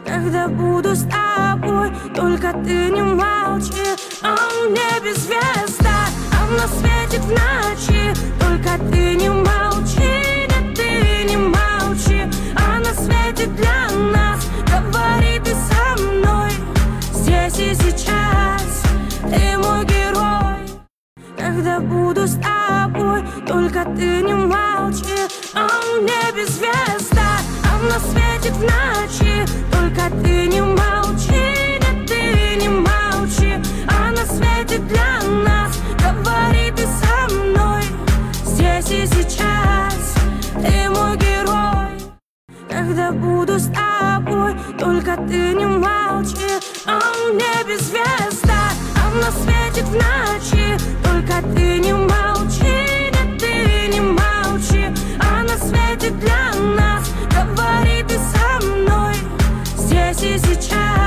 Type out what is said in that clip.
когда буду с тобой. Только ты не молчи, он мне без звезда, он нас светит в ночи. Только ты не молчи, да ты не молчи, она светит для нас. Говори ты со мной, здесь и сейчас, ты мой герой. Когда буду с тобой, только ты не молчи, он мне без звезда, он нас светит в ночи. Только ты не молчи, да ты не молчи, она светит для нас. Говори ты со мной, здесь и сейчас, ты мой герой. Когда буду с тобой, только ты не молчи, он мне без звезда, он нас светит в ночи. Только ты не молчи, да ты не молчи, она светит для нас. Говори ты со мной, здесь и сейчас.